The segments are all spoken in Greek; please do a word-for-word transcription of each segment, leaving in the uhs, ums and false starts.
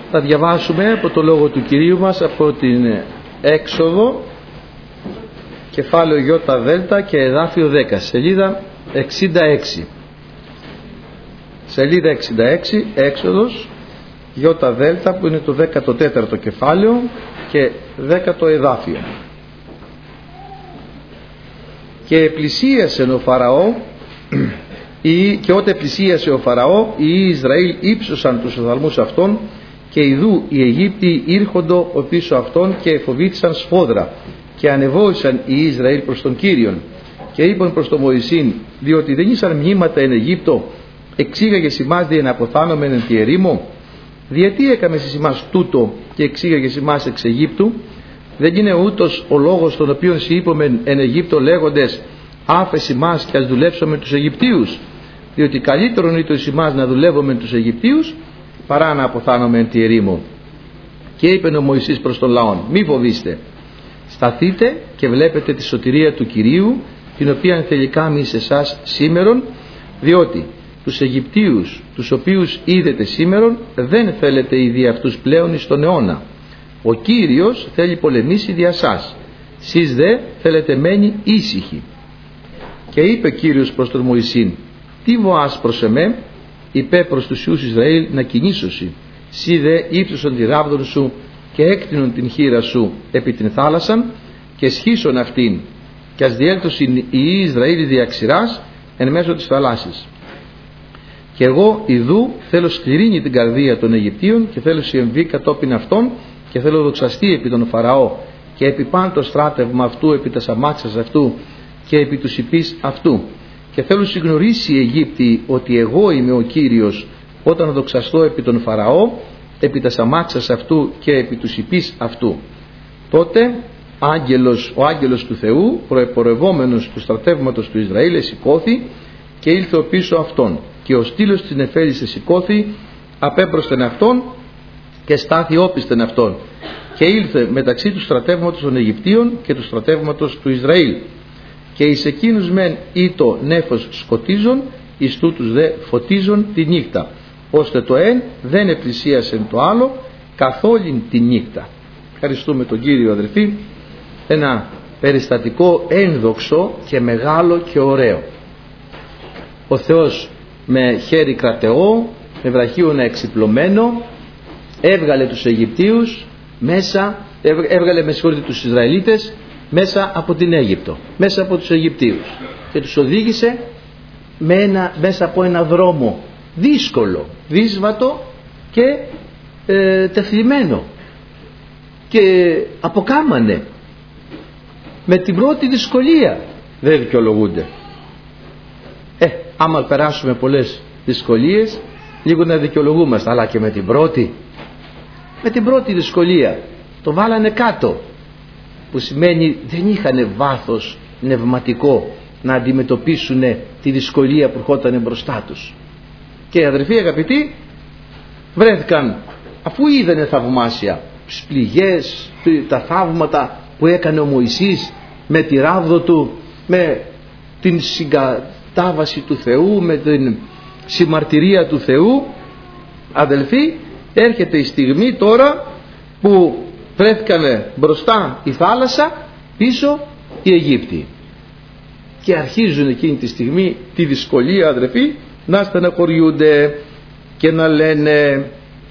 Θα διαβάσουμε από το Λόγο του Κυρίου μας από την Έξοδο, κεφάλαιο Ι και εδάφιο δέκα, σελίδα εξήντα έξι. Σελίδα εξήντα έξι, Έξοδος Ι που είναι το δέκατο τέταρτο κεφάλαιο και δέκατο εδάφιο. Και πλησίασε ο Φαραώ και ότε πλησίασε ο Φαραώ, οι Ισραήλ ύψωσαν τους οδαλμούς αυτών, και ιδού οι Αιγύπτιοι ήρχοντο ο πίσω αυτών, και φοβήθησαν σφόδρα, και ανεβόησαν οι Ισραήλ προς τον Κύριον. Και είπαν προς τον Μωυσήν, διότι δεν ήσαν μνήματα εν Αιγύπτο, εξήγαγες ημάς διεν αποθάνομεν εν τη ερήμο. Διατί έκαμες εις ημάς τούτο και εξήγαγες ημάς εξ Αιγύπτου? Δεν είναι ούτως ο λόγος τον οποίον σοι είπομεν εν Αιγύπτο λέγοντες, άφες ημάς και ας δουλέψουμε τους Αιγυπτίους? Διότι καλύτερον ήτο εις ημάς να δουλεύουμε τους Αιγυπτίους παρά να αποθάνομαι εν τη ερήμο. Και είπε ο Μωυσής προς τον λαόν, μη φοβήστε, σταθείτε και βλέπετε τη σωτηρία του Κυρίου, την οποία τελικά μη σε εσάς σήμερον, διότι τους Αιγυπτίους τους οποίους είδετε σήμερον δεν θέλετε ήδη αυτούς πλέον εις τον αιώνα. Ο Κύριος θέλει πολεμήσει δια σας, σεις δε θέλετε μένει ήσυχοι. Και είπε ο Κύριος προς τον Μωυσήν, τι βοάς προς εμέ? Είπε προς τους Υιούς Ισραήλ να κινήσωσι, σύ δε ύψωσον τη ράβδον σου και έκτινον την χείρα σου επί την θάλασσαν, και σχίσον αυτήν, και ας διέλθωσιν οι Ισραήλ διαξηράς εν μέσω της θαλάσσης. Και εγώ ιδού θέλω σκληρύνει την καρδία των Αιγυπτίων, και θέλω συεμβεί κατόπιν αυτών, και θέλω δοξαστεί επί τον Φαραώ και επί παν το στράτευμα αυτού, επί τας αμάξας αυτού και επί τους υπείς αυτού. Και θέλω συγνωρίσει η Αιγύπτη ότι εγώ είμαι ο Κύριος, όταν δοξαστώ επί τον Φαραώ, επί τας αμάξας αυτού και επί τους υπείς αυτού. Τότε άγγελος, ο άγγελος του Θεού, προεπορευόμενος του στρατεύματος του Ισραήλ, εσηκώθη και ήλθε ο πίσω αυτόν, και ο στήλος της νεφέλης εσηκώθη απέμπροσθεν αυτόν και στάθη όπισθεν αυτόν, και ήλθε μεταξύ του στρατεύματος των Αιγυπτίων και του στρατεύματος του Ισραήλ. Και εις εκείνους μεν ήτο νέφος σκοτίζον, εις τούτους δε φωτίζον τη νύχτα, ώστε το εν δεν επλησίασεν το άλλο καθόλην τη νύχτα. Ευχαριστούμε τον Κύριο, αδελφοί. Ένα περιστατικό ένδοξο και μεγάλο και ωραίο. Ο Θεός με χέρι κρατεό, με βραχίωνα εξυπλωμένο, έβγαλε τους Αιγυπτίους μέσα, έβγαλε με συγχωρείτε τους Ισραηλίτες μέσα από την Αίγυπτο, μέσα από τους Αιγυπτίους, και τους οδήγησε με ένα, μέσα από ένα δρόμο δύσκολο, δύσβατο και ε, τεθλιμμένο, και αποκάμανε με την πρώτη δυσκολία. Δεν δικαιολογούνται. Ε, άμα περάσουμε πολλές δυσκολίες, λίγο να δικαιολογούμαστε, αλλά και με την πρώτη, με την πρώτη δυσκολία το βάλανε κάτω, που σημαίνει δεν είχαν βάθος πνευματικό να αντιμετωπίσουν τη δυσκολία που ερχόταν μπροστά τους. Και αδερφοί αγαπητοί, βρέθηκαν, αφού είδανε θαυμάσια τις πληγές, τα θαύματα που έκανε ο Μωυσής με τη ράβδο του, με την συγκατάβαση του Θεού, με την συμμαρτυρία του Θεού, αδελφοί, έρχεται η στιγμή τώρα που βρέθηκαν μπροστά η θάλασσα, πίσω οι Αιγύπτιοι, και αρχίζουν εκείνη τη στιγμή τη δυσκολία, αδελφοί, να στεναχωριούνται και να λένε,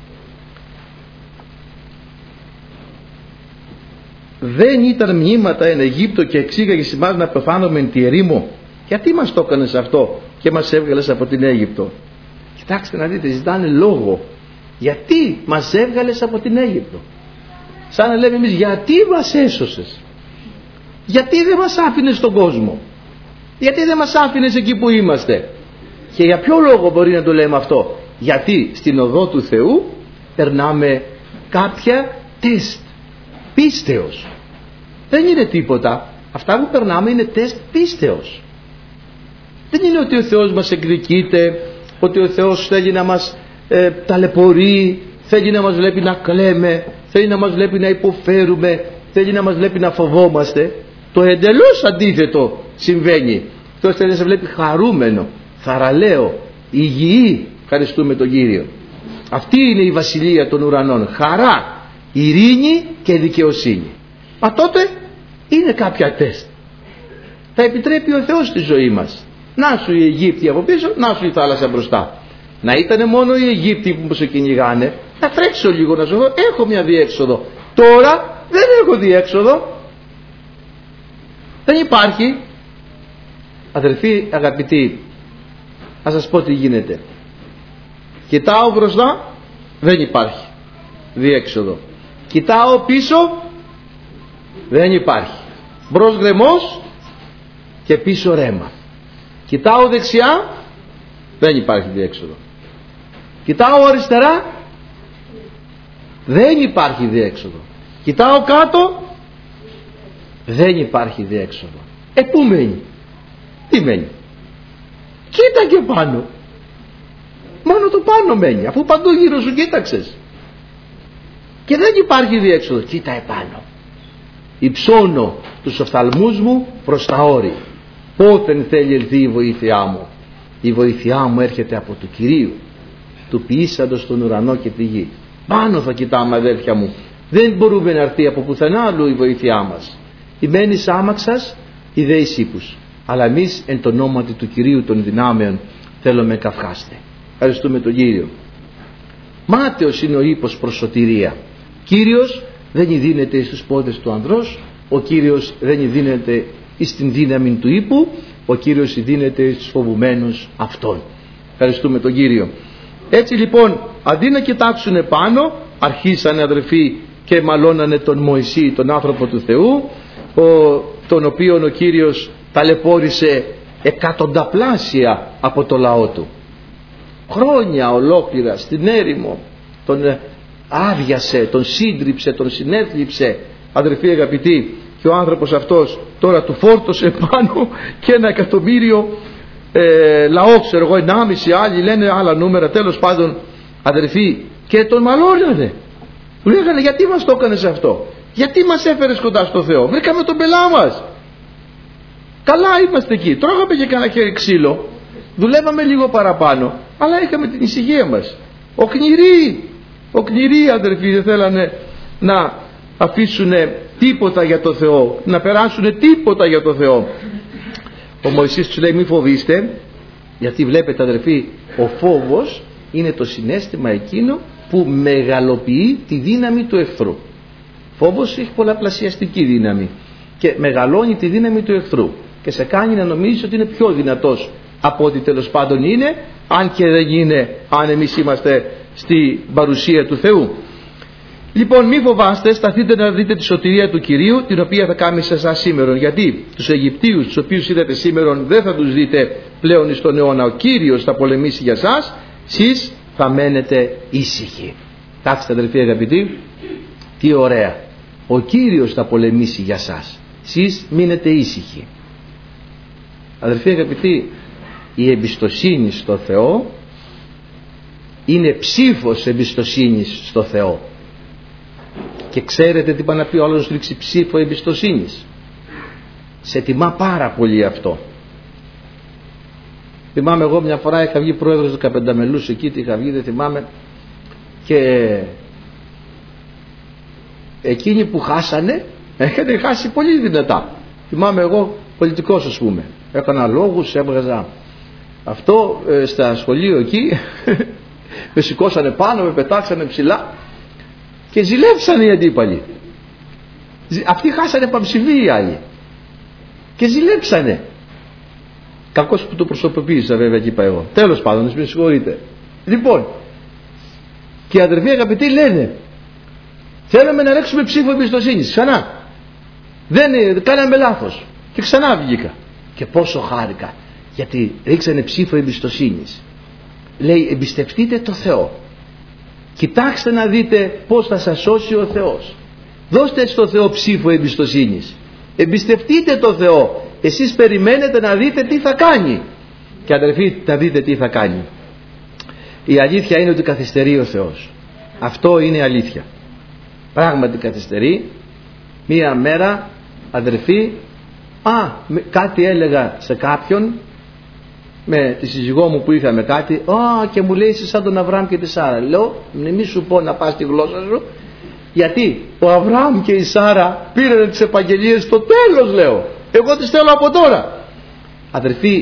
δεν ήταν μνήματα εν Αιγύπτο και εξήγαγες ημάς να πεθάνουμε εν τη ερήμο? Γιατί μας το έκανες αυτό και μας έβγαλες από την Αίγυπτο? Κοιτάξτε να δείτε, ζητάνε λόγο. Γιατί μας έβγαλες από την Αίγυπτο? Σαν να λέμε εμείς, γιατί μας έσωσες? Γιατί δεν μας άφηνες στον κόσμο? Γιατί δεν μας άφηνες εκεί που είμαστε? Και για ποιο λόγο μπορεί να το λέμε αυτό? Γιατί στην οδό του Θεού περνάμε κάποια τεστ πίστεως. Δεν είναι τίποτα. Αυτά που περνάμε είναι τεστ πίστεως. Δεν είναι ότι ο Θεός μας εκδικείται, ότι ο Θεός θέλει να μας ε, ταλαιπωρεί, θέλει να μας βλέπει να κλαίμε, θέλει να μας βλέπει να υποφέρουμε, θέλει να μας βλέπει να φοβόμαστε. Το εντελώς αντίθετο συμβαίνει. Ο Θεός θέλει να σε βλέπει χαρούμενο, θαραλέο, υγιή. Ευχαριστούμε τον Κύριο. Αυτή είναι η βασιλεία των ουρανών. Χαρά, ειρήνη και δικαιοσύνη. Μα τότε είναι κάποια τεστ. Θα επιτρέπει ο Θεός στη ζωή μας. Να σου οι Αιγύπτιοι από πίσω, να σου η θάλασσα μπροστά. Να ήταν μόνο οι Αιγύπτιοι που σε κυνηγάνε, θα τρέξω λίγο να σου δω, έχω μια διέξοδο. Τώρα δεν έχω διέξοδο. Δεν υπάρχει. Αδερφοί αγαπητοί, να σας πω τι γίνεται. Κοιτάω μπροστά, δεν υπάρχει διέξοδο. Κοιτάω πίσω, δεν υπάρχει. Μπρος γκρεμός και πίσω ρέμα. Κοιτάω δεξιά, δεν υπάρχει διέξοδο. Κοιτάω αριστερά, δεν υπάρχει διέξοδο. Κοιτάω κάτω, δεν υπάρχει διέξοδο. Ε, πού μένει? Τι μένει? Κοίτα και πάνω. Μόνο το πάνω μένει, αφού παντού γύρω σου κοίταξες. Και δεν υπάρχει διέξοδο. Κοίτα επάνω. Υψώνω τους οφθαλμούς μου προς τα όρη. Πότε θέλει ελθεί η βοήθειά μου? Η βοήθειά μου έρχεται από του Κυρίου, του ποιήσαντος τον ουρανό και τη γη. Πάνω θα κοιτάμε, αδέρφια μου. Δεν μπορούμε να έρθει από πουθενά αλλού η βοήθειά μας. Η μένεις άμαξας, οι δε εις ύπους. Αλλά εμείς εν το ονόματι του Κυρίου των δυνάμεων θέλουμε καυχάστε. Ευχαριστούμε τον Κύριο. Μάταιος είναι ο ύπος προς σωτηρία. Κύριος δεν δίνεται στους πόδες του ανδρός, ο Κύριος δεν δίνεται στην δύναμη του ύπου, ο Κύριος δίνεται στους φοβουμένους αυτών. Ευχαριστούμε τον Κύριο. Έτσι λοιπόν, αντί να κοιτάξουν επάνω, αρχίσανε αδερφοί και μαλώνανε τον Μωυσή, τον άνθρωπο του Θεού, ο, τον οποίον ο Κύριος ταλαιπώρησε εκατονταπλάσια από το λαό του. Χρόνια ολόκληρα στην έρημο τον άδειασε, τον σύντριψε, τον συνέθλιψε, αδερφοί αγαπητοί, και ο άνθρωπος αυτός τώρα του φόρτωσε πάνω και ένα εκατομμύριο ε, λαό, ξέρω εγώ, ενάμιση, άλλοι λένε άλλα νούμερα, τέλος πάντων αδερφοί, και τον μαλώνανε. Του λέγανε, γιατί μας το έκανες αυτό? Γιατί μας έφερες κοντά στο Θεό? Βρήκαμε τον πελά μας. Καλά είμαστε εκεί, τρώγαμε και κανένα χέρι ξύλο, δουλεύαμε λίγο παραπάνω, αλλά είχαμε την ησυχία μας. Ο κνηροί, ο κνηροί αδερφοί δεν θέλανε να αφήσουν τίποτα για το Θεό, να περάσουν τίποτα για το Θεό. Ο Μωυσής τους λέει, μη φοβήστε, γιατί βλέπετε αδερφοί, ο φόβος είναι το συναίσθημα εκείνο που μεγαλοποιεί τη δύναμη του εχθρού. Φόβος έχει πολλαπλασιαστική δύναμη και μεγαλώνει τη δύναμη του εχθρού και σε κάνει να νομίζεις ότι είναι πιο δυνατός από ό,τι τέλος πάντων είναι, αν και δεν είναι, αν εμείς είμαστε στη παρουσία του Θεού. Λοιπόν, μη φοβάστε, σταθείτε να δείτε τη σωτηρία του Κυρίου, την οποία θα κάνει σε εσάς σήμερον. Γιατί τους Αιγυπτίους, τους οποίους είδατε σήμερον, δεν θα τους δείτε πλέον στον αιώνα. Ο Κύριος θα πολεμήσει για σας, εσείς θα μένετε ήσυχοι. Κάθιστε αδελφοί αγαπητοί, τι ωραία. Ο Κύριος θα πολεμήσει για σας, εσείς μείνετε ήσυχοι. Αδελφοί αγαπητοί, η εμπιστοσύνη στο Θεό είναι ψήφος εμπιστοσύνης στο Θεό. Και ξέρετε τι πάει να πει ο άλλος, ρίξει ψήφο εμπιστοσύνης? Σε τιμά πάρα πολύ αυτό. Θυμάμαι εγώ μια φορά είχα βγει πρόεδρος δεκαπενταμελούς εκεί, τι είχα βγει δεν θυμάμαι, και εκείνοι που χάσανε έχετε χάσει πολύ δυνατά. Θυμάμαι εγώ πολιτικός ας πούμε, έκανα λόγους, έβγαζα αυτό ε, στα σχολείο εκεί με σηκώσανε πάνω, με πετάξανε ψηλά και ζηλέψανε οι αντίπαλοι. Αυτοί χάσανε παμψηφί οι άλλοι και ζηλέψανε. Κακός που το προσωποποίησα βέβαια, και είπα εγώ. Τέλος πάντων, με συγχωρείτε. Λοιπόν, και οι αδερφοί αγαπητοί λένε, θέλαμε να ρίξουμε ψήφο εμπιστοσύνης ξανά. Δεν κάναμε λάθος. Και ξανά βγήκα. Και πόσο χάρηκα, γιατί ρίξανε ψήφο εμπιστοσύνης. Λέει, εμπιστευτείτε το Θεό. Κοιτάξτε να δείτε πώς θα σας σώσει ο Θεός. Δώστε στο Θεό ψήφο εμπιστοσύνης. Εμπιστευτείτε το Θεό. Εσείς περιμένετε να δείτε τι θα κάνει. Και αδερφοί, να δείτε τι θα κάνει. Η αλήθεια είναι ότι καθυστερεί ο Θεός. Αυτό είναι αλήθεια. Πράγματι καθυστερεί. Μία μέρα, αδερφοί, α, κάτι έλεγα σε κάποιον, με τη σύζυγό μου που είχαμε κάτι, α, και μου λέει είσαι σαν τον Αβραάμ και τη Σάρα. Λέω, μη σου πω να πας τη γλώσσα σου, γιατί ο Αβραάμ και η Σάρα πήραν τις επαγγελίες στο τέλος, λέω. Εγώ τις θέλω από τώρα. Αδερφοί,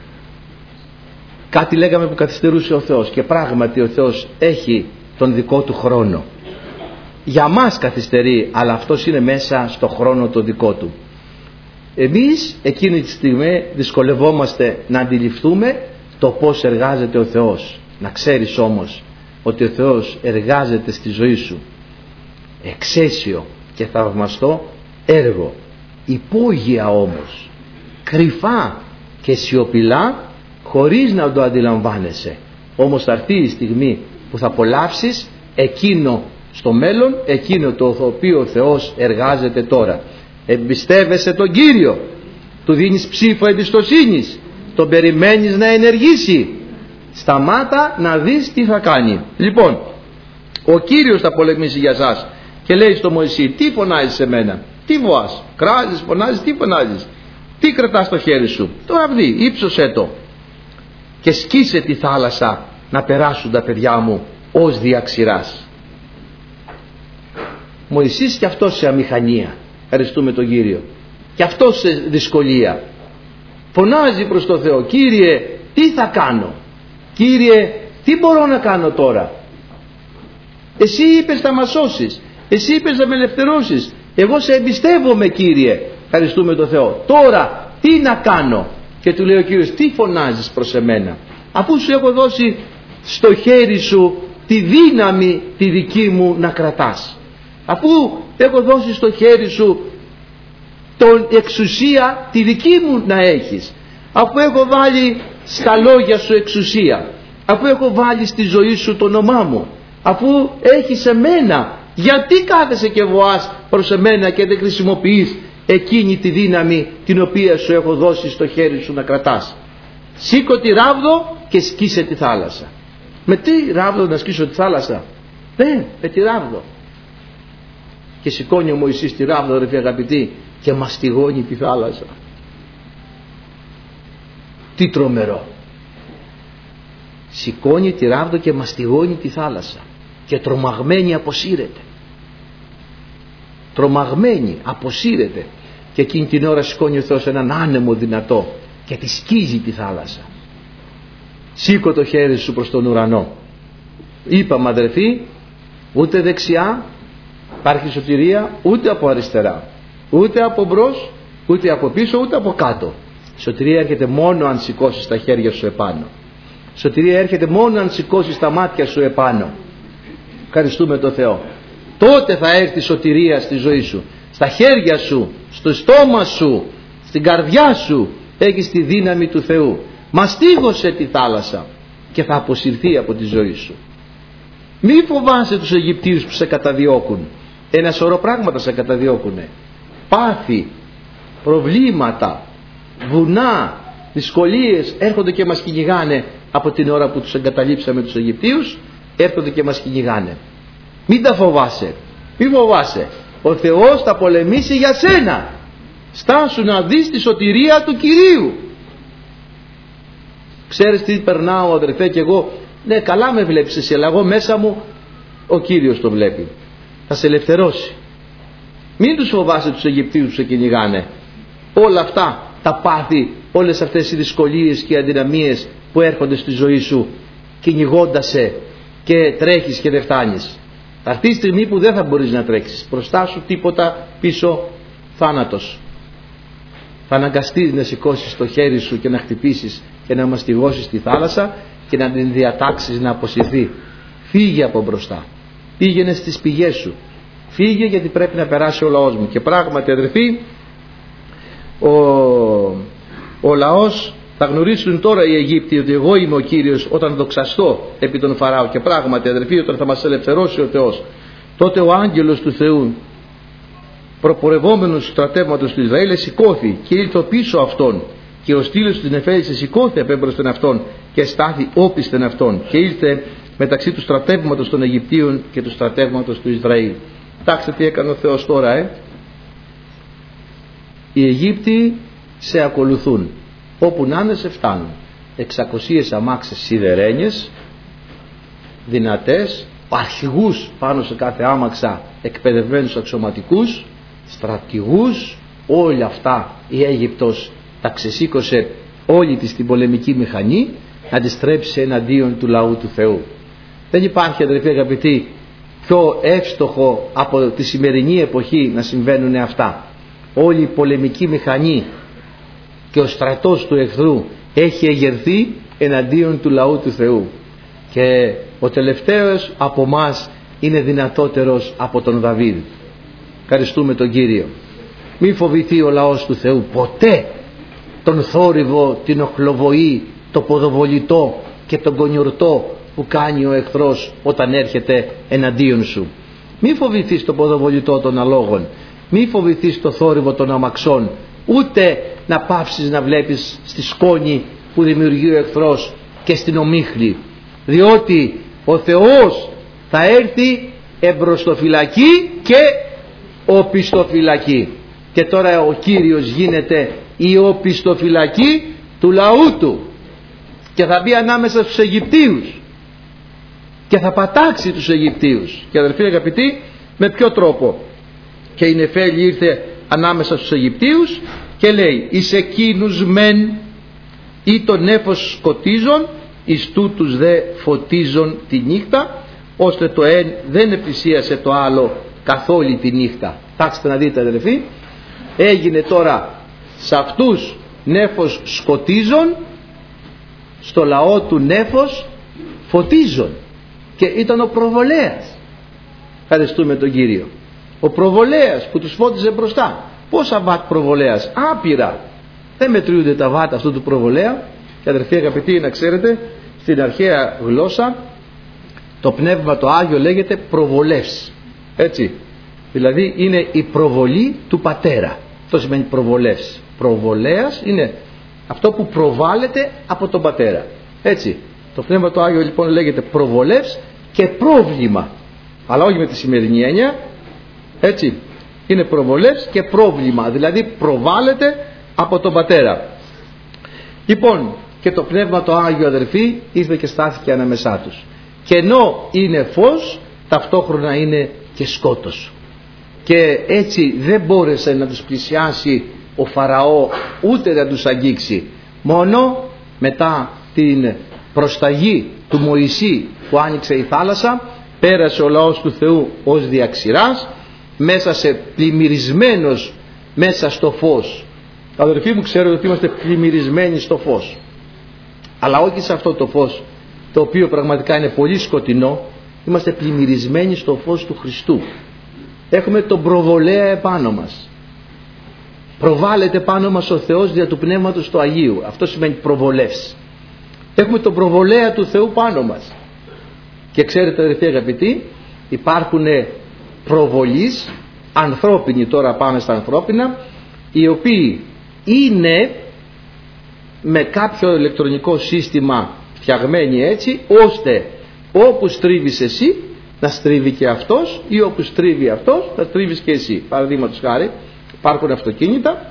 κάτι λέγαμε που καθυστερούσε ο Θεός, και πράγματι ο Θεός έχει τον δικό του χρόνο. Για μας καθυστερεί, αλλά αυτός είναι μέσα στο χρόνο το δικό του. Εμείς εκείνη τη στιγμή δυσκολευόμαστε να αντιληφθούμε το πώς εργάζεται ο Θεός. Να ξέρεις όμως ότι ο Θεός εργάζεται στη ζωή σου εξαίσιο και θαυμαστό έργο, υπόγεια όμως, κρυφά και σιωπηλά, χωρίς να το αντιλαμβάνεσαι. Όμως θα έρθει η στιγμή που θα απολαύσεις εκείνο στο μέλλον, εκείνο το οποίο ο Θεός εργάζεται τώρα. Εμπιστεύεσαι τον Κύριο, του δίνεις ψήφο εμπιστοσύνης, τον περιμένεις να ενεργήσει. Σταμάτα να δεις τι θα κάνει. Λοιπόν, ο Κύριος θα πολεμήσει για σας και λέει στο Μωυσή, τι φωνάζεις σε μένα, τι βοάς, κράζεις, φωνάζεις, τι φωνάζεις, τι κρατάς στο χέρι σου, το ραβδί, ύψωσέ το και σκίσε τη θάλασσα να περάσουν τα παιδιά μου ως διαξηράς. Μωυσής και αυτός σε αμηχανία, ευχαριστούμε τον Κύριο, και αυτός σε δυσκολία φωνάζει προς το Θεό, Κύριε τι θα κάνω, Κύριε τι μπορώ να κάνω τώρα, εσύ είπες θα μας σώσεις, εσύ είπες θα με ελευθερώσεις, εγώ σε εμπιστεύομαι Κύριε, ευχαριστούμε τον Θεό, τώρα τι να κάνω? Και του λέει ο Κύριος, τι φωνάζεις προς εμένα, αφού σου έχω δώσει στο χέρι σου τη δύναμη τη δική μου να κρατάς, αφού έχω δώσει στο χέρι σου τον εξουσία τη δική μου να έχεις, αφού έχω βάλει στα λόγια σου εξουσία, αφού έχω βάλει στη ζωή σου το όνομά μου, αφού έχεις εμένα, γιατί κάθεσαι και βοάς προς εμένα και δεν χρησιμοποιείς εκείνη τη δύναμη την οποία σου έχω δώσει στο χέρι σου να κρατάς? Σήκω τη ράβδο και σκίσε τη θάλασσα. Με τι ράβδο να σκίσω τη θάλασσα? Ναι, με τη ράβδο. Και σηκώνει ο Μωυσής τη ράβδο, ρε αγαπητοί, και μαστιγώνει τη θάλασσα. Τι τρομερό! Σηκώνει τη ράβδο και μαστιγώνει τη θάλασσα και τρομαγμένη αποσύρεται. Τρομαγμένη αποσύρεται, και εκείνη την ώρα σηκώνει ο Θεός έναν άνεμο δυνατό και τη σκίζει τη θάλασσα. Σήκω το χέρι σου προς τον ουρανό. Είπαμε αδερφοί, ούτε δεξιά υπάρχει σωτηρία, ούτε από αριστερά, ούτε από μπρος, ούτε από πίσω, ούτε από κάτω. Η σωτηρία έρχεται μόνο αν σηκώσεις τα χέρια σου επάνω. Η σωτηρία έρχεται μόνο αν σηκώσεις τα μάτια σου επάνω. Ευχαριστούμε τον Θεό. Τότε θα έρθει η σωτηρία στη ζωή σου. Στα χέρια σου, στο στόμα σου, στην καρδιά σου έχεις τη δύναμη του Θεού. Μαστίγωσε τη θάλασσα και θα αποσυρθεί από τη ζωή σου. Μη φοβάσαι τους Αιγυπτίους που σε καταδιώκουν. Ένα σωρό πράγματα σε καταδιώκουνε. Πάθη, προβλήματα, βουνά, δυσκολίες έρχονται και μας κυνηγάνε. Από την ώρα που τους εγκαταλείψαμε τους Αιγυπτίους έρχονται και μας κυνηγάνε. Μην τα φοβάσαι, μην φοβάσαι. Ο Θεός θα πολεμήσει για σένα. Στάσου να δεις τη σωτηρία του Κυρίου. Ξέρεις τι περνάω αδερφέ και εγώ? Ναι, καλά με βλέπεις εσύ, αλλά εγώ μέσα μου ο Κύριος το βλέπει. Θα σε ελευθερώσει. Μην τους φοβάσαι τους Αιγυπτίους που σε κυνηγάνε. Όλα αυτά τα πάθη, όλες αυτές οι δυσκολίες και οι αδυναμίες που έρχονται στη ζωή σου κυνηγώντας σε και τρέχεις και δεν φτάνεις. Θα έρθει η στιγμή που δεν θα μπορείς να τρέξεις. Μπροστά σου τίποτα, πίσω θάνατος. Θα αναγκαστείς να σηκώσεις το χέρι σου και να χτυπήσεις και να μαστιγώσεις τη θάλασσα και να την διατάξεις να αποσυρθεί. Φύγε από μπροστά. Πήγαινε στις πηγές σου. Φύγε, γιατί πρέπει να περάσει ο λαός μου. Και πράγματι αδερφοί, ο, ο λαός θα γνωρίσουν τώρα οι Αιγύπτιοι ότι εγώ είμαι ο Κύριος όταν δοξαστώ επί τον Φαράω. Και πράγματι αδερφοί, όταν θα μας ελευθερώσει ο Θεός, τότε ο άγγελος του Θεού προπορευόμενος του στρατεύματος του Ισραήλ σηκώθη και ήλθε πίσω αυτόν, και ο στήλος του Νεφέλης σηκώθη απέμπροσθεν αυτόν και στάθη όπισθεν αυτόν, και ήλθε μεταξύ του στρατεύματος των Αιγυπτίων και του στρατεύματος του Ισραήλ. Κοιτάξτε τι έκανε ο Θεός τώρα, ε. Οι Αιγύπτιοι σε ακολουθούν, όπου να είναι σε φτάνουν. εξακόσιες αμάξες σιδερένιες, δυνατές, αρχηγούς πάνω σε κάθε άμαξα, εκπαιδευμένους αξιωματικούς, στρατηγούς, όλα αυτά η Αίγυπτος τα ξεσήκωσε όλη της την πολεμική μηχανή να τη στρέψει εναντίον του λαού του Θεού. Δεν υπάρχει, αδελφοί αγαπητοί, πιο εύστοχο από τη σημερινή εποχή να συμβαίνουν αυτά. Όλη η πολεμική μηχανή και ο στρατός του εχθρού έχει εγερθεί εναντίον του λαού του Θεού, και ο τελευταίος από μας είναι δυνατότερος από τον Δαβίδ. Ευχαριστούμε τον Κύριο. Μη φοβηθεί ο λαός του Θεού ποτέ τον θόρυβο, την οχλοβοή, το ποδοβολητό και τον κονιορτό που κάνει ο εχθρός όταν έρχεται εναντίον σου. Μη φοβηθείς το ποδοβολητό των αλόγων, μη φοβηθείς το θόρυβο των αμαξών, ούτε να πάψεις να βλέπεις στη σκόνη που δημιουργεί ο εχθρός και στην ομίχλη, διότι ο Θεός θα έρθει εμπροστοφυλακή και οπισθοφυλακή. Και τώρα ο Κύριος γίνεται η οπισθοφυλακή του λαού του και θα μπει ανάμεσα στους Αιγυπτίους και θα πατάξει τους Αιγυπτίους. Και αδελφοί αγαπητοί, με ποιο τρόπο? Και η Νεφέλη ήρθε ανάμεσα στους Αιγυπτίους και λέει: εις εκείνους μεν ή το νέφος σκοτίζον, εις τούτους δε φωτίζον τη νύχτα, ώστε το εν δεν επλησίασε το άλλο καθ' όλη τη νύχτα. Τάξτε να δείτε αδελφοί, έγινε τώρα σε αυτούς νέφος σκοτίζον, στο λαό του νέφος φωτίζον, και ήταν ο προβολέας. Ευχαριστούμε τον Κύριο. Ο προβολέας που τους φώτιζε μπροστά. Πόσα βάτ προβολέας? Άπειρα. Δεν μετριούνται τα βάτ αυτού του προβολέα. Και αδερφοί αγαπητοί, να ξέρετε, στην αρχαία γλώσσα το Πνεύμα το Άγιο λέγεται προβολεύς. Έτσι. Δηλαδή είναι η προβολή του Πατέρα. Αυτό σημαίνει προβολεύς. Προβολέας είναι αυτό που προβάλλεται από τον Πατέρα. Έτσι. Το Πνεύμα το Άγιο λοιπόν λέγεται προβολεύς και πρόβλημα. Αλλά όχι με τη σημερινή έννοια. Έτσι. Είναι προβολεύς και πρόβλημα. Δηλαδή προβάλλεται από τον Πατέρα. Λοιπόν, και το Πνεύμα το Άγιο αδερφοί ήρθε και στάθηκε ανάμεσά τους. Και ενώ είναι φως, ταυτόχρονα είναι και σκότος. Και έτσι δεν μπόρεσε να τους πλησιάσει ο Φαραώ, ούτε να τους αγγίξει. Μόνο μετά την προσταγή του Μωυσή που άνοιξε η θάλασσα, πέρασε ο λαός του Θεού ως διαξηράς, μέσα σε πλημμυρισμένος μέσα στο φως. Αδελφοί μου, ξέρω ότι είμαστε πλημμυρισμένοι στο φως, αλλά όχι σε αυτό το φως το οποίο πραγματικά είναι πολύ σκοτεινό. Είμαστε πλημμυρισμένοι στο φως του Χριστού. Έχουμε τον προβολέα επάνω μας. Προβάλλεται πάνω μας ο Θεός δια του Πνεύματος του Αγίου. Αυτό σημαίνει προβολεύς. Έχουμε τον προβολέα του Θεού πάνω μας. Και ξέρετε αδελφοί αγαπητοί, υπάρχουν προβολείς ανθρώπινοι, τώρα πάμε στα ανθρώπινα, οι οποίοι είναι με κάποιο ηλεκτρονικό σύστημα φτιαγμένοι έτσι, ώστε όπου στρίβεις εσύ να στρίβει και αυτός, ή όπου στρίβει αυτός θα στρίβεις και εσύ. Παραδείγματος χάρη, υπάρχουν αυτοκίνητα.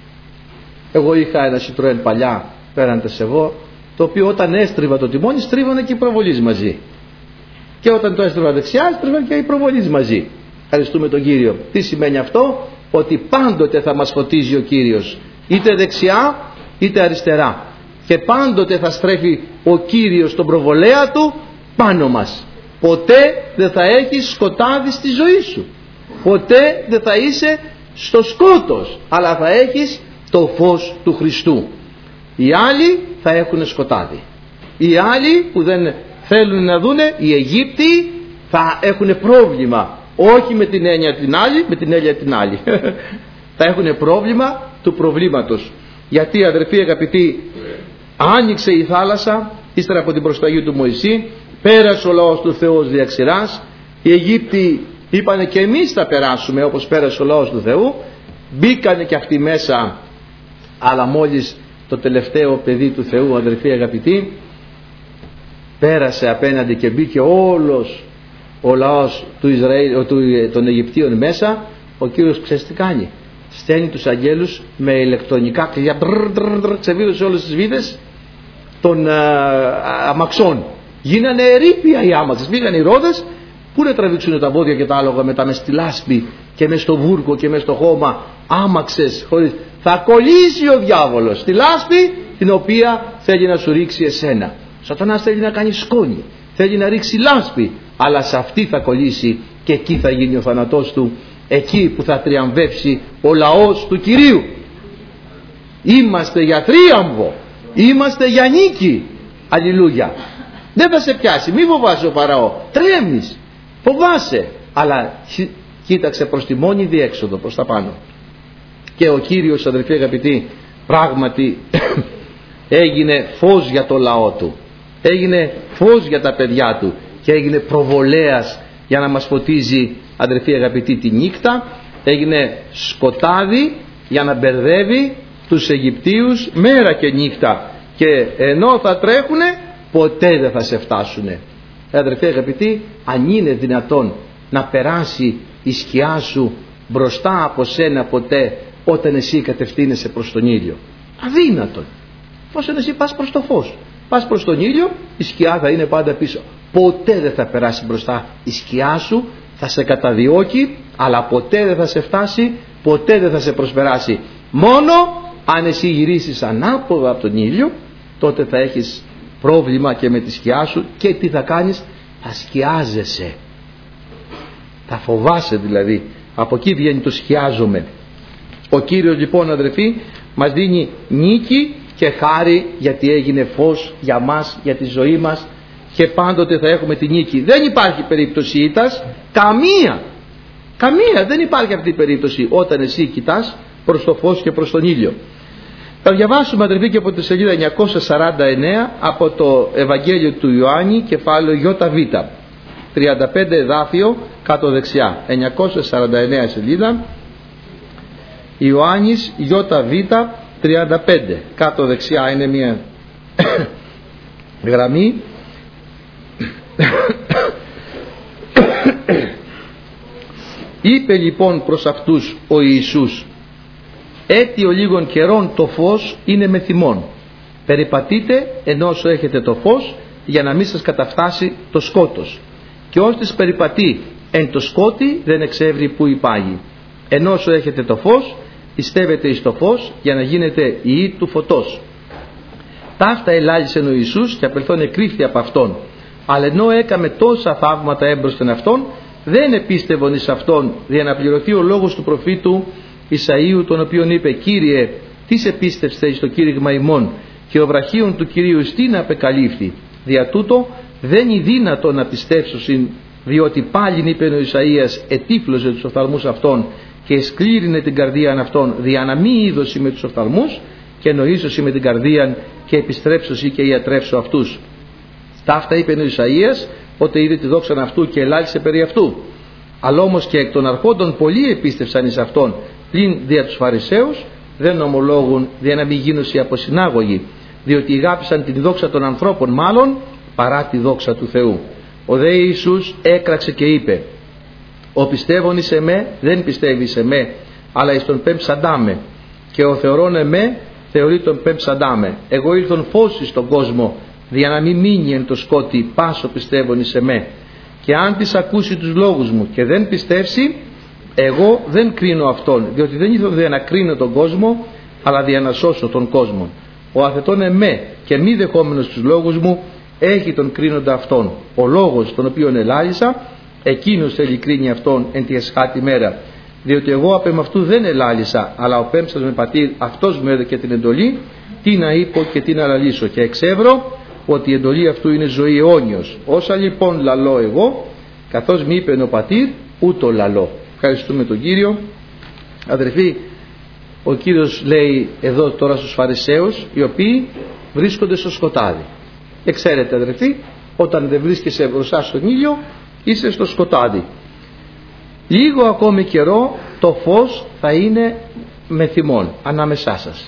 Εγώ είχα ένα Citroën παλιά, πέραν εγώ, το οποίο όταν έστριβα το τιμόνι στρίβανε και οι προβολείς μαζί, και όταν το έστριβα δεξιά στρίβανε και οι προβολείς μαζί. Ευχαριστούμε τον Κύριο. Τι σημαίνει αυτό? Ότι πάντοτε θα μας φωτίζει ο Κύριος, είτε δεξιά είτε αριστερά, και πάντοτε θα στρέφει ο Κύριος τον προβολέα του πάνω μας. Ποτέ δεν θα έχεις σκοτάδι στη ζωή σου, ποτέ δεν θα είσαι στο σκότος, αλλά θα έχεις το φως του Χριστού. Οι άλλοι θα έχουν σκοτάδι. Οι άλλοι που δεν θέλουν να δούνε, οι Αιγύπτιοι, θα έχουν πρόβλημα. Όχι με την έννοια την άλλη, με την έννοια την άλλη. Θα έχουν πρόβλημα του προβλήματος. Γιατί αδερφοί αγαπητοί, άνοιξε η θάλασσα ύστερα από την προσταγή του Μωυσή, πέρασε ο λαός του Θεού ως διαξηράς. Οι Αιγύπτιοι είπανε και εμείς θα περάσουμε όπως πέρασε ο λαός του Θεού. Μπήκανε και αυτοί μέσα, αλλά μόλις το τελευταίο παιδί του Θεού, αδερφοί αγαπητοί, πέρασε απέναντι και μπήκε όλος ο λαός του Ισραήλ, του, των Αιγυπτίων μέσα, ο Κύριος ξέρεις τι κάνει? Στέλνει τους αγγέλους με ηλεκτρονικά κλειδιά, ξεβίδωσε όλες τις βίδες των α, αμαξών. Γίνανε ερείπια οι άμαξες. Πήγαν οι ρόδες, πού να τραβήξουν τα πόδια και τα άλογα μετά με στη λάσπη και με στο βούρκο και με στο χώμα, άμαξες χωρίς. Θα κολλήσει ο διάβολος στη λάσπη την οποία θέλει να σου ρίξει εσένα. Ο Σατανάς θέλει να κάνει σκόνη, θέλει να ρίξει λάσπη, αλλά σε αυτή θα κολλήσει και εκεί θα γίνει ο θάνατός του, εκεί που θα τριαμβεύσει ο λαός του Κυρίου. Είμαστε για τρίαμβο, είμαστε για νίκη. Αλληλούια. Δεν θα σε πιάσει, μη φοβάσαι ο Φαραώ, τρέμεις, φοβάσαι, αλλά κοίταξε προς τη μόνη διέξοδο, προς τα πάνω. Και ο Κύριος, αδελφοί αγαπητοί, πράγματι έγινε φως για το λαό του, έγινε φως για τα παιδιά του και έγινε προβολέας για να μας φωτίζει, αδελφοί αγαπητοί, τη νύχτα. Έγινε σκοτάδι για να μπερδεύει τους Αιγυπτίους μέρα και νύχτα, και ενώ θα τρέχουνε ποτέ δεν θα σε φτάσουνε. Αδελφοί αγαπητοί, αν είναι δυνατόν να περάσει η σκιά σου μπροστά από σένα ποτέ όταν εσύ κατευθύνεσαι προς τον ήλιο? Αδύνατον. Πώς εσύ πας προς το φως, πας προς τον ήλιο, η σκιά θα είναι πάντα πίσω. Ποτέ δεν θα περάσει μπροστά η σκιά σου, θα σε καταδιώκει, αλλά ποτέ δεν θα σε φτάσει, ποτέ δεν θα σε προσπεράσει. Μόνο αν εσύ γυρίσεις ανάποδα από τον ήλιο, τότε θα έχεις πρόβλημα και με τη σκιά σου. Και τι θα κάνεις? Θα σκιάζεσαι, θα φοβάσαι δηλαδή. Από εκεί βγαίνει το σκιάζομαι. Ο Κύριος λοιπόν, αδερφοί, μας δίνει νίκη και χάρη, γιατί έγινε φως για μας, για τη ζωή μας, και πάντοτε θα έχουμε τη νίκη. Δεν υπάρχει περίπτωση ήττας, καμία, καμία, δεν υπάρχει αυτή η περίπτωση όταν εσύ κοιτάς προς το φως και προς τον ήλιο. Θα διαβάσουμε, αδερφοί, και από τη σελίδα εννιακόσια σαράντα εννέα από το Ευαγγέλιο του Ιωάννη, κεφάλαιο ΙΒ, τριάντα πέντε εδάφιο κάτω δεξιά, εννιακόσια σαράντα εννέα σελίδα, Ιωάννης ΙΒ τριάντα πέντε, κάτω δεξιά είναι μια γραμμή. Είπε λοιπόν προς αυτούς ο Ιησούς: «Έτι ο λίγων καιρών το φως είναι με θυμόν. Περιπατείτε ενώσο έχετε το φως, για να μην σας καταφτάσει το σκότος. Και ώστις περιπατεί εν το σκότη δεν εξεύρει που υπάγει. Ενώσο έχετε το φως, πιστεύετε εις το φως, για να γίνετε ιοί του φωτός». Ταύτα ελάλησε ο Ιησούς και απελθόν εκρύφθη από αυτόν. Αλλά ενώ έκαμε τόσα θαύματα έμπροσθεν αυτόν, δεν επίστευον εις αυτόν, για να πληρωθεί ο λόγος του προφήτου Ισαΐου, τον οποίον είπε: «Κύριε, τι επίστευστε εις το κήρυγμα ημών, και ο βραχίων του Κυρίου στήν απεκαλύφθη. Δια τούτο δεν είναι δύνατο να πιστέψωσιν, διότι πάλιν είπε ο Ισαΐας: ετύφλωσε τους οφθαλμούς αυτών και εσκλήρινε την καρδίαν αυτών, δια να μη είδωση με τους οφθαλμούς και νοήσωση με την καρδίαν, και επιστρέψωση και ιατρεύσω αυτούς». Ταύτα είπε ο Ισαΐας, ότι είδε τη δόξαν αυτού και ελάλησε περί αυτού. Αλλά όμως και εκ των αρχόντων πολλοί επίστευσαν εις αυτόν, πλην δια τους Φαρισαίους δεν ομολόγουν, δια να μην γίνουσι αποσυνάγωγοι, διότι αγάπησαν την δόξα των ανθρώπων μάλλον παρά τη δόξα του Θεού. Ο δε Ιησούς έκραξε και είπε: «Ο πιστεύων εις εμέ δεν πιστεύει εις εμέ, αλλά εις τον πέμψαντά με, και ο θεωρών εμέ θεωρεί τον πέμψαντά με. Εγώ ήλθον φως εις τον κόσμο, δια να μην μείνει εν το σκότι πάσο πιστεύων εις εμέ. Και αν της ακούσει τους λόγους μου και δεν πιστεύσει, εγώ δεν κρίνω αυτόν, διότι δεν ήρθα δια να κρίνω τον κόσμο, αλλά δια να σώσω τον κόσμο. Ο αθετών εμέ και μη δεχόμενος τους λόγους μου έχει τον κρίνοντα αυτόν. Ο λόγος τον οποίον ελάλησα, εκείνος θέλει κρίνει αυτόν εν τη εσχάτη μέρα. Διότι εγώ απ' αυτού δεν ελάλησα, αλλά ο πέμψας με πατήρ αυτός μου έδωκε την εντολή, τι να είπω και τι να λαλήσω. Και εξεύρω ότι η εντολή αυτού είναι ζωή αιώνιος. Όσα λοιπόν λαλώ εγώ, καθώς μη είπε ο πατήρ, ούτω λαλώ». Ευχαριστούμε τον Κύριο. Αδερφοί, ο Κύριος λέει εδώ τώρα στους Φαρισαίους, οι οποίοι βρίσκονται στο σκοτάδι. Και ξέρετε, αδερφοί, όταν δεν βρίσκεσαι μπροστά στον ήλιο, είσαι στο σκοτάδι. Λίγο ακόμη καιρό το φως θα είναι με θυμόν ανάμεσά σας.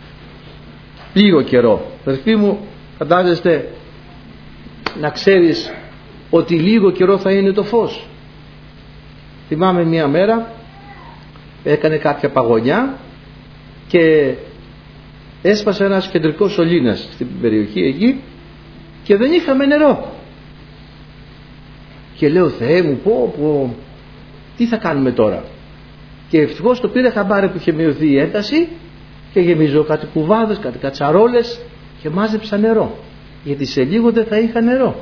Λίγο καιρό. Αδερφοί μου, φαντάζεστε να ξέρεις ότι λίγο καιρό θα είναι το φως. Θυμάμαι μία μέρα έκανε κάποια παγωνιά και έσπασε ένας κεντρικός σωλήνας στην περιοχή εκεί και δεν είχαμε νερό. Και λέω, Θεέ μου, πω, πω, τι θα κάνουμε τώρα? Και ευτυχώς το πήρε χαμπάρι που είχε μειωθεί η ένταση και γεμίζω κάτι κουβάδες, κάτι κατσαρόλες και μάζεψα νερό, γιατί σε λίγο δεν θα είχα νερό.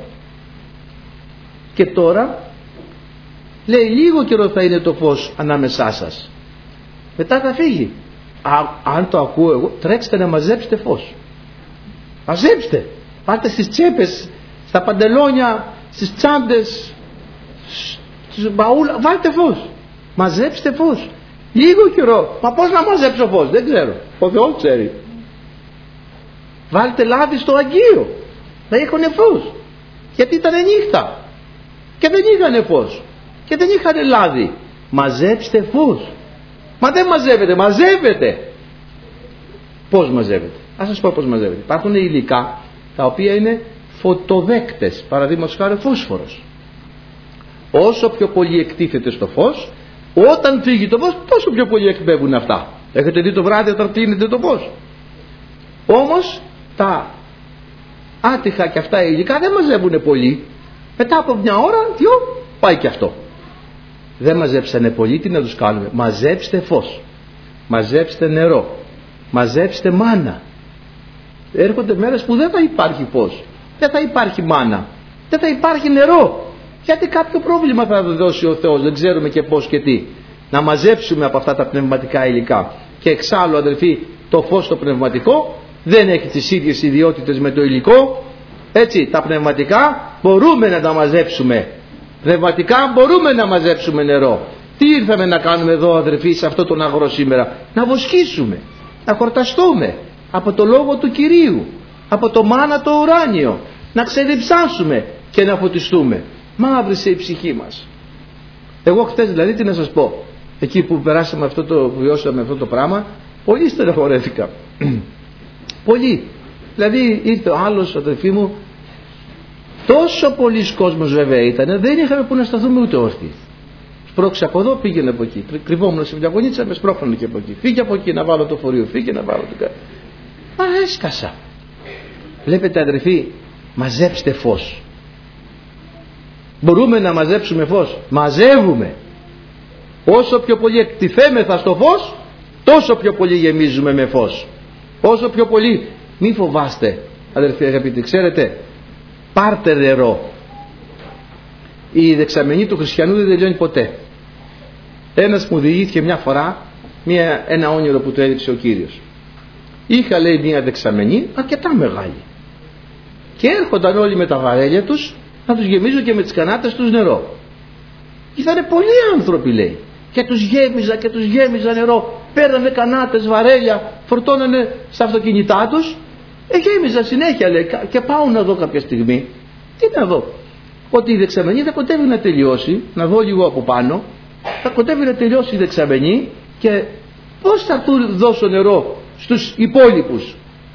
Και τώρα λέει, λίγο καιρό θα είναι το φως ανάμεσά σας, μετά θα φύγει. Α, αν το ακούω εγώ, τρέξτε να μαζέψετε φως. Μαζέψτε, πάτε στις τσέπες, στα παντελόνια, στις τσάντες, στους μπαούλα, βάλτε φως, μαζέψτε φως. Λίγο καιρό. Μα πώς να μαζέψω φως? Δεν ξέρω, ο Θεός ξέρει. Βάλτε λάδι στο αγγείο να έχουνε φως, γιατί ήταν νύχτα και δεν είχανε φως και δεν είχανε λάδι. Μαζέψτε φως. Μα δεν μαζεύετε, μαζεύετε. Πώς μαζεύετε? Ας σας πω πώς μαζεύετε. Υπάρχουν υλικά τα οποία είναι φωτοδέκτες, παραδείγματος χάρη φόσφορος. Όσο πιο πολύ εκτίθεται στο φως, όταν φύγει το φως, τόσο πιο πολύ εκπέμπουν αυτά. Έχετε δει το βράδυ όταν κλείνεται το φως? Όμως τα άτυχα και αυτά υλικά δεν μαζεύουν πολύ. Μετά από μια ώρα, δυο, πάει και αυτό. Δεν μαζέψανε πολύ, τι να τους κάνουμε? Μαζέψτε φως, μαζέψτε νερό, μαζέψτε μάνα. Έρχονται μέρες που δεν θα υπάρχει φως, δεν θα υπάρχει μάνα, δεν θα υπάρχει νερό, γιατί κάποιο πρόβλημα θα δώσει ο Θεός, δεν ξέρουμε και πώς και τι. Να μαζέψουμε από αυτά τα πνευματικά υλικά. Και εξάλλου, αδελφοί, το φως το πνευματικό δεν έχει τις ίδιες ιδιότητες με το υλικό. Έτσι, τα πνευματικά μπορούμε να τα μαζέψουμε. Πνευματικά μπορούμε να μαζέψουμε νερό. Τι ήρθαμε να κάνουμε εδώ, αδερφοί, σε αυτό τον αγρό σήμερα? Να βοσκήσουμε, να χορταστούμε από το λόγο του Κυρίου, από το μάνα το ουράνιο, να ξεδιψάσουμε και να φωτιστούμε. Μαύρισε η ψυχή μας. Εγώ χτες, δηλαδή, τι να σας πω, εκεί που περάσαμε αυτό το, που βιώσαμε αυτό το πράγμα, πολύ στεναχωρέθηκα. Πολύ. Δηλαδή ήρθε ο άλλος, αδερφοί μου, τόσο πολλοί κόσμος βέβαια ήταν, δεν είχαμε που να σταθούμε ούτε όρθιοι. Σπρώξε από εδώ, πήγαινε από εκεί. Κρυβόμουν σε μια γωνίτσα, με σπρώχνανε και από εκεί. Φύγε από εκεί να βάλω το φορείο, φύγε να βάλω το κάτι. Μα έσκασα. Βλέπετε, αδερφοί, μαζέψτε φως. Μπορούμε να μαζέψουμε φως? Μαζεύουμε. Όσο πιο πολύ εκτιθέμεθα στο φως, τόσο πιο πολύ γεμίζουμε με φως. Όσο πιο πολύ, μη φοβάστε, αδερφοί αγαπητοί, ξέρετε, πάρτε νερό. Η δεξαμενή του χριστιανού δεν τελειώνει ποτέ. Ένας μου διηγήθηκε μια φορά μια, ένα όνειρο που του έδειξε ο Κύριος. Είχα, λέει, μια δεξαμενή αρκετά μεγάλη και έρχονταν όλοι με τα βαρέλια τους να τους γεμίζω και με τις κανάτες τους νερό. Ήτανε πολλοί άνθρωποι, λέει, και τους γέμιζα και τους γέμιζα νερό. Παίρνανε κανάτες, βαρέλια, φορτώνανε στα αυτοκίνητά τους. Ε, γέμιζα συνέχεια, λέει, και πάω να δω κάποια στιγμή. Τι να δω? Ότι η δεξαμενή θα κοντεύει να τελειώσει, να δω λίγο από πάνω, θα κοντεύει να τελειώσει η δεξαμενή και πώς θα του δώσω νερό στους υπόλοιπους?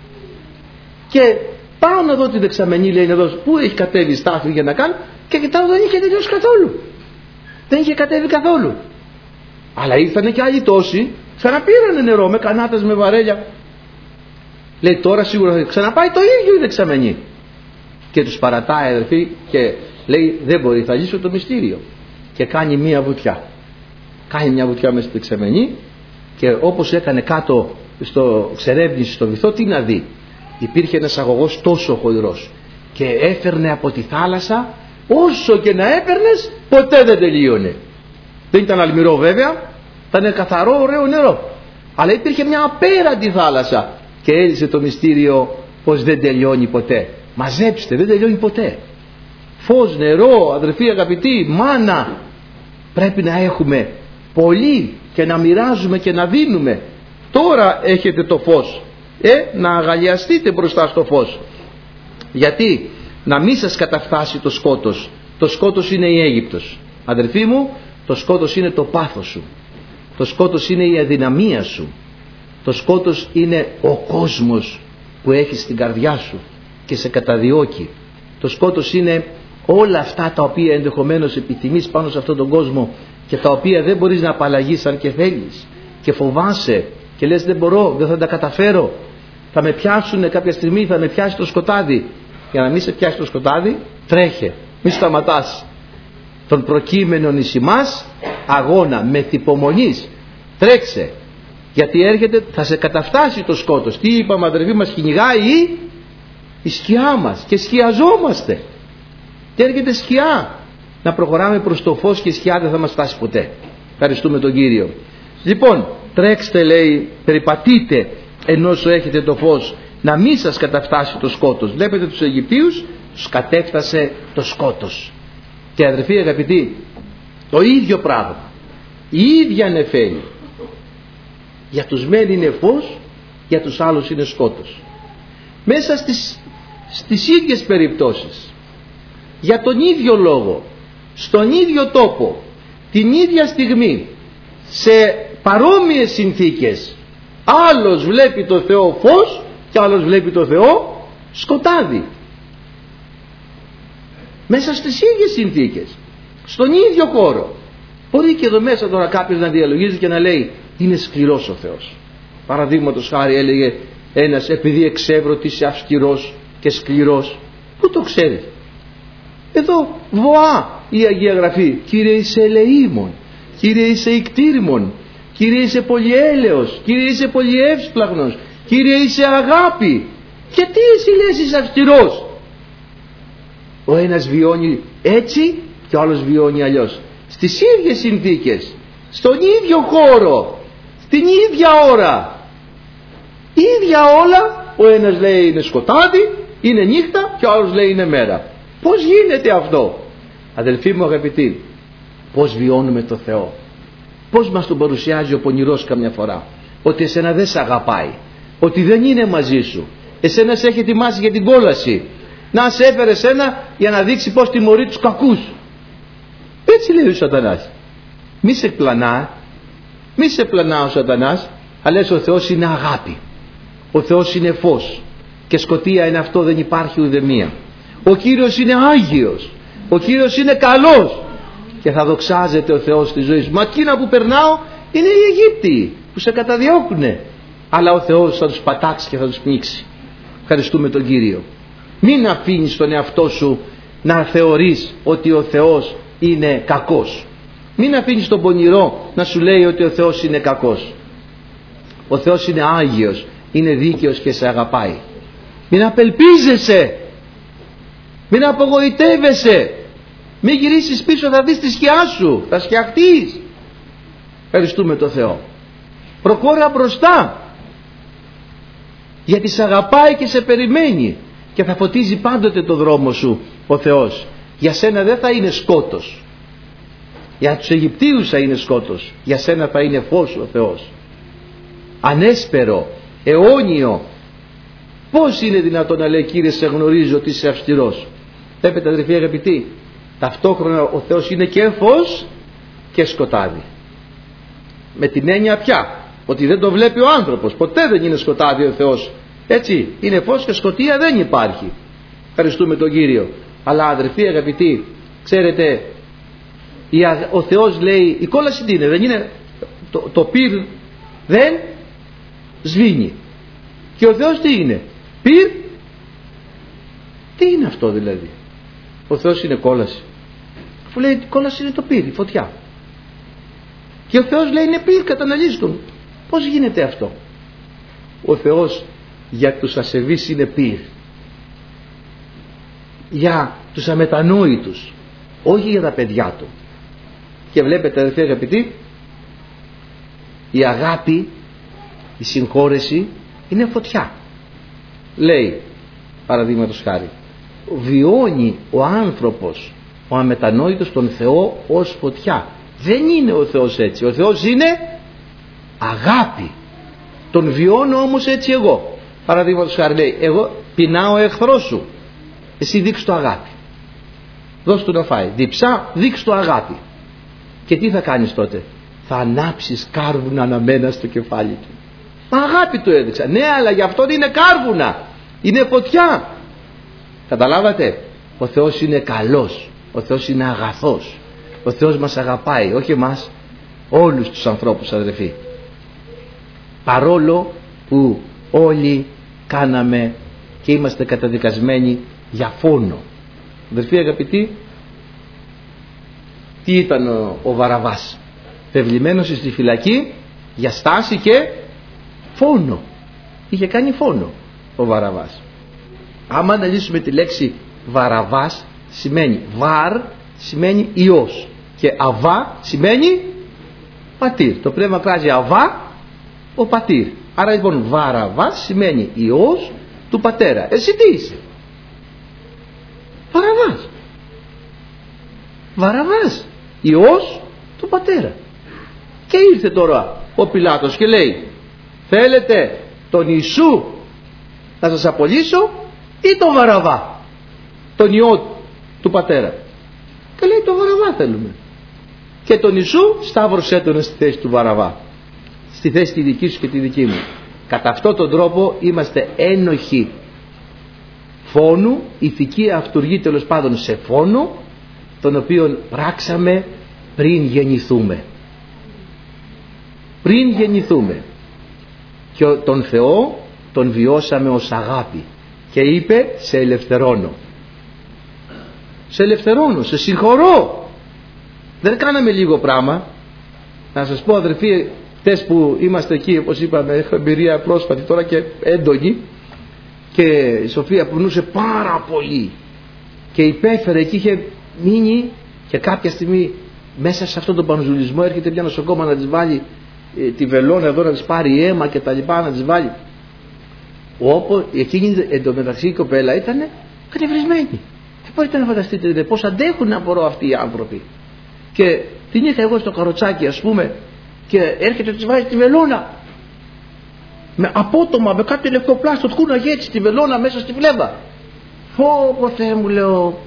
Και πάω να δω τη δεξαμενή, λέει, εδώ που έχει κατέβει στάθμη για να κάνω, και κοιτάω, δεν είχε τελειώσει καθόλου. Δεν είχε κατέβει καθόλου. Αλλά ήρθανε και άλλοι τόσοι, ξαναπήρανε νερό με κανάτες, με βαρέλια. Λέει, τώρα σίγουρα θα ξαναπάει το ίδιο η δεξαμενή. Και τους παρατάει, αδερφοί, και λέει, δεν μπορεί, θα λύσω το μυστήριο. Και κάνει μία βουτιά. Κάνει μια βουτιά μέσα στη δεξαμενή και όπως έκανε κάτω στο ξερεύνηση, στο βυθό, τι να δει? Υπήρχε ένας αγωγός τόσο χοντρός και έφερνε από τη θάλασσα, όσο και να έπαιρνες ποτέ δεν τελείωνε. Δεν ήταν αλμυρό βέβαια, ήταν καθαρό ωραίο νερό, αλλά υπήρχε μια απέραντη θάλασσα και έλυσε το μυστήριο πως δεν τελειώνει ποτέ. Μαζέψτε, δεν τελειώνει ποτέ. Φως, νερό, αδερφοί αγαπητοί, μάνα πρέπει να έχουμε πολύ και να μοιράζουμε και να δίνουμε. Τώρα έχετε το φως, ε, να αγαλιαστείτε μπροστά στο φως. Γιατί? Να μην σας καταφτάσει το σκότος. Το σκότος είναι η Αίγυπτος, αδερφοί μου. Το σκότος είναι το πάθος σου, το σκότος είναι η αδυναμία σου, το σκότος είναι ο κόσμος που έχεις στην καρδιά σου και σε καταδιώκει. Το σκότος είναι όλα αυτά τα οποία ενδεχομένως επιθυμείς πάνω σε αυτόν τον κόσμο και τα οποία δεν μπορείς να απαλλαγείς αν και θέλεις και φοβάσαι και λες δεν μπορώ, δεν θα τα καταφέρω. θα με πιάσουν κάποια στιγμή, θα με πιάσει το σκοτάδι. Για να μην σε πιάσει το σκοτάδι, τρέχε, μη σταματάς. Τον προκείμενον εις ημάς αγώνα μεθυπομονής, τρέξε, γιατί έρχεται, θα σε καταφτάσει το σκότος. Τι είπαμε, αδερφοί μας, κυνηγάει η, η σκιά μας και σκιαζόμαστε και έρχεται σκιά. Να προχωράμε προς το φως και η σκιά δεν θα μας φτάσει ποτέ. Ευχαριστούμε τον Κύριο. Λοιπόν, τρέξτε, λέει, περιπατείτε ενώσο έχετε το φως, να μην σας καταφτάσει το σκότος. Βλέπετε τους Αιγυπτίους, τους κατέφτασε το σκότος. Και αδερφοί αγαπητοί, το ίδιο πράγμα, η ίδια νεφέλη, για τους μεν είναι φως, για τους άλλους είναι σκότος. Μέσα στις, στις ίδιες περιπτώσεις, για τον ίδιο λόγο, στον ίδιο τόπο, την ίδια στιγμή, σε παρόμοιες συνθήκες, άλλος βλέπει το Θεό φως και άλλος βλέπει το Θεό σκοτάδι. Μέσα στις ίδιες συνθήκες, στον ίδιο χώρο. Μπορεί και εδώ μέσα τώρα κάποιος να διαλογίζει και να λέει είναι σκληρός ο Θεός. Παραδείγματος χάρη έλεγε ένας, επειδή εξεύρω ότι είσαι αυστηρός και σκληρός. Πού το ξέρει? Εδώ βοά η Αγία Γραφή. Κύριε είσαι ελεήμων, Κύριε είσαι ικτήρμων, Κύριε είσαι πολυέλεος, Κύριε είσαι πολυεύσπλαγνος, Κύριε είσαι αγάπη. Και τι εσύ λες είσαι αυστηρός? Ο ένας βιώνει έτσι και ο άλλος βιώνει αλλιώς. Στις ίδιες συνθήκες, στον ίδιο χώρο, στην ίδια ώρα, ίδια όλα. Ο ένας λέει είναι σκοτάδι, είναι νύχτα και ο άλλος λέει είναι μέρα. Πώς γίνεται αυτό? Αδελφοί μου αγαπητοί, πώς βιώνουμε το Θεό? Πώς μας τον παρουσιάζει ο πονηρός καμιά φορά? Ότι εσένα δεν σε αγαπάει, ότι δεν είναι μαζί σου, εσένα σε έχει ετοιμάσει για την κόλαση, να σε έφερε σένα για να δείξει πως τιμωρεί τους κακούς. Έτσι λέει ο Σατανάς. Μη σε πλανά, μη σε πλανά ο Σατανάς, αλλά λες ο Θεός είναι αγάπη, ο Θεός είναι φως και σκοτία είναι αυτό, δεν υπάρχει ουδεμία. Ο Κύριος είναι Άγιος, ο Κύριος είναι καλός και θα δοξάζεται ο Θεός στη ζωή σου. Μα εκείνα που περνάω είναι οι Αιγύπτιοι που σε καταδιώκουνε, αλλά ο Θεός θα τους πατάξει και θα τους πνίξει. Ευχαριστούμε τον Κύριο. Μην αφήνεις τον εαυτό σου να θεωρείς ότι ο Θεός είναι κακός. Μην αφήνεις τον πονηρό να σου λέει ότι ο Θεός είναι κακός. Ο Θεός είναι Άγιος, είναι δίκαιος και σε αγαπάει. Μην απελπίζεσαι, μην απογοητεύεσαι, μην γυρίσεις πίσω, θα δεις τη σκιά σου, θα σκιαχτείς. Ευχαριστούμε τον Θεό. Προχώρα μπροστά, γιατί σε αγαπάει και σε περιμένει και θα φωτίζει πάντοτε το δρόμο σου ο Θεός. Για σένα δεν θα είναι σκότος, για τους Αιγυπτίους θα είναι σκότος, για σένα θα είναι φως ο Θεός. Ανέσπερο, αιώνιο. Πώς είναι δυνατόν να λέει Κύριε σε γνωρίζω ότι είσαι αυστηρός? Βλέπετε αδελφοί αγαπητοί, ταυτόχρονα ο Θεός είναι και φως και σκοτάδι. Με την έννοια πια ότι δεν το βλέπει ο άνθρωπος, ποτέ δεν είναι σκοτάδι ο Θεός. Έτσι είναι φως και σκοτία δεν υπάρχει. Ευχαριστούμε τον Κύριο. Αλλά αδελφοί αγαπητοί, ξέρετε, ο Θεός λέει η κόλαση τι είναι? Δεν είναι το, το πυρ δεν σβήνει. Και ο Θεός τι είναι? Πυρ. Τι είναι αυτό δηλαδή? Ο Θεός είναι κόλαση. Αφού λέει η κόλαση είναι το πυρ, η φωτιά. Και ο Θεός λέει είναι πυρ, καταναλύστον. Πώς γίνεται αυτό? Ο Θεός για τους ασεβείς είναι πυρ, για τους αμετανόητους, όχι για τα παιδιά του. Και βλέπετε αδελφοί αγαπητοί, η αγάπη, η συγχώρεση είναι φωτιά. Λέει παραδείγματος χάρη, βιώνει ο άνθρωπος, ο αμετανόητος, τον Θεό ως φωτιά. Δεν είναι ο Θεός έτσι. Ο Θεός είναι αγάπη. Τον βιώνω όμως έτσι εγώ. Παραδείγματος χάρη λέει, εγώ πεινάω ο εχθρός σου, εσύ δείξου το αγάπη, δώσ' του να φάει. Διψά, δείξου το αγάπη. Και τι θα κάνεις τότε? Θα ανάψεις κάρβουνα αναμένα στο κεφάλι του. Μα αγάπη του έδειξα. Ναι, αλλά γι' αυτό είναι κάρβουνα, είναι φωτιά. Καταλάβατε? Ο Θεός είναι καλός, ο Θεός είναι αγαθός, ο Θεός μας αγαπάει, όχι εμάς, όλους τους ανθρώπους αδελφοί. Παρόλο που όλοι κάναμε και είμαστε καταδικασμένοι για φόνο. Αδελφοί αγαπητοί, τι ήταν ο, ο Βαραβάς? Πευλημένος στη φυλακή για στάση και φόνο. Είχε κάνει φόνο ο Βαραβάς. Άμα αναλύσουμε τη λέξη Βαραβάς, σημαίνει βαρ, σημαίνει ιός, και αβά σημαίνει πατήρ. Το πνεύμα κράζει αβά, ο πατήρ. Άρα λοιπόν Βαραβάς σημαίνει ιός του πατέρα. Εσύ τι είσαι? Βαραβάς. Βαραβάς, ιός του πατέρα. Και ήρθε τώρα ο Πιλάτος και λέει, θέλετε τον Ιησού να σας απολύσω ή τον Βαραβά, τον ιό του πατέρα? Και λέει, τον Βαραβά θέλουμε. Και τον Ιησού σταύρωσέ τον στη θέση του Βαραβά, στη θέση τη δική σου και τη δική μου. Κατά αυτόν τον τρόπο είμαστε ένοχοι φόνου, ηθική αυτουργή τέλος πάντων σε φόνο, τον οποίον πράξαμε πριν γεννηθούμε. Πριν γεννηθούμε. Και τον Θεό τον βιώσαμε ως αγάπη και είπε, σε ελευθερώνω. Σε ελευθερώνω, σε συγχωρώ. Δεν κάναμε λίγο πράγμα. Να σας πω αδερφοί, χτες που είμαστε εκεί, όπως είπαμε, έχω εμπειρία πρόσφατη τώρα και έντονη, και η Σοφία πονούσε πάρα πολύ και υπέφερε και είχε μείνει, και κάποια στιγμή μέσα σε αυτόν τον πανζουλισμό έρχεται μια νοσοκόμα να της βάλει ε, τη βελόνα εδώ, να της πάρει αίμα και τα λοιπά, να της βάλει. Όπου εκείνη εντωμεταξύ η κοπέλα ήταν κατευρισμένη. Δεν μπορείτε να φανταστείτε δηλαδή, πώς αντέχουν να μπορώ αυτοί οι άνθρωποι. Και την είχα εγώ στο καροτσάκι, ας πούμε, και έρχεται της βάζει τη βελόνα με απότομα, με κάτι λευκοπλάστο, τκούναγε έτσι τη βελόνα μέσα στη φλέβα. Πω πω Θεέ μου, λέω.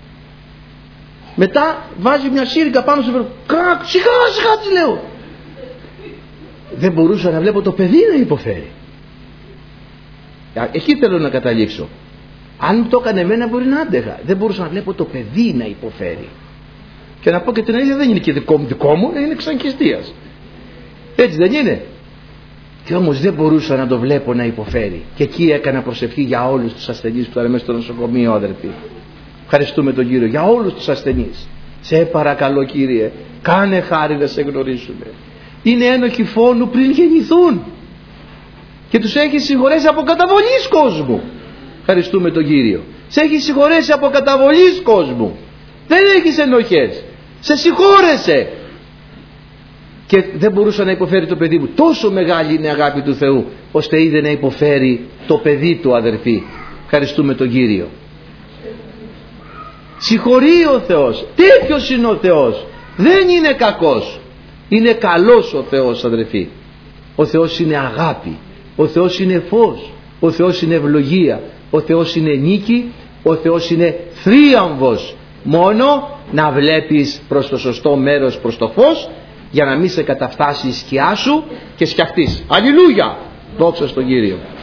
Μετά βάζει μια σύριγγα πάνω στο βελόνα. Κρακ, σιγά σιγά της λέω. Δεν μπορούσα να βλέπω το παιδί να υποφέρει. Εκεί θέλω να καταλήξω. Αν το έκανε εμένα μπορεί να άντεχα. Δεν μπορούσα να βλέπω το παιδί να υποφέρει. Και να πω και την αλήθεια, δεν είναι και δικό μου, δικό μου, είναι εξαγχιστίας. Έτσι δεν είναι? Και όμως δεν μπορούσα να το βλέπω να υποφέρει. Και εκεί έκανα προσευχή για όλους τους ασθενείς που ήταν μέσα στο νοσοκομείο, αδερφοί. Ευχαριστούμε τον Κύριο για όλους τους ασθενείς. Σε παρακαλώ Κύριε, κάνε χάρη να σε γνωρίσουμε. Είναι ένοχοι φόνου πριν γεννηθούν και τους έχει συγχωρέσει από καταβολής κόσμου. Ευχαριστούμε τον Κύριο. Σε έχει συγχωρέσει από καταβολής κόσμου. Δεν έχεις ενοχές. Σε συγχώρεσε. Και δεν μπορούσε να υποφέρει το παιδί μου. Τόσο μεγάλη είναι η αγάπη του Θεού, ώστε είδε να υποφέρει το παιδί του, αδερφοί. Ευχαριστούμε τον Κύριο. Συγχωρεί ο Θεός. Τέτοιος είναι ο Θεός. Δεν είναι κακός. Είναι καλός ο Θεός, αδερφοί. Ο Θεός είναι αγάπη. Ο Θεός είναι φως. Ο Θεός είναι ευλογία. Ο Θεός είναι νίκη. Ο Θεός είναι θρίαμβος. Μόνο να βλέπεις προς το σωστό μέρος, προς το φως, για να μην σε καταφτάσει η σκιά σου και σκιαχτείς. Αλληλούια! Δόξα στον Κύριο.